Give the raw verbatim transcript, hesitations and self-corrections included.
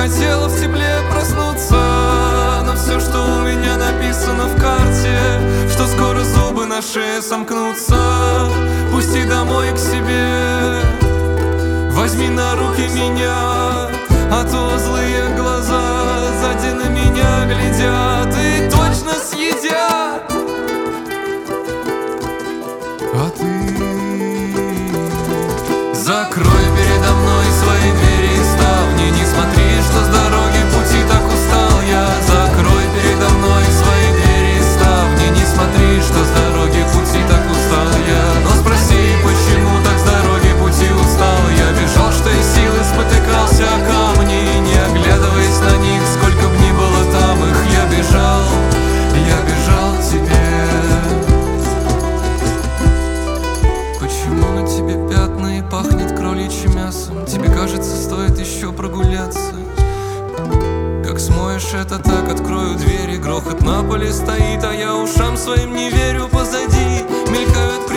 хотела в тепле проснуться, но все, что у меня написано в карте, что скоро зубы на шее сомкнутся. Пусти домой к себе, возьми на руки меня, а то злые глаза сзади на меня глядят и точно съедят. А ты закрой передо мной свои двери и ставни, не смотри, что с дороги пути так устал я. Закрой передо мной свои двери и ставни, не смотри, что с дороги пути так устал я. Но спроси, почему так с дороги пути устал я. Бежал, что из силы, спотыкался о камни, не оглядываясь на них, сколько б ни было там их. Я бежал, я бежал к тебе. Почему на тебе пятна и пахнет кроличьим мясом? Тебе кажется, стоит еще прогуляться. Как смоешь это, так открою двери. Грохот на поле стоит, а я ушам своим не верю. Позади мелькают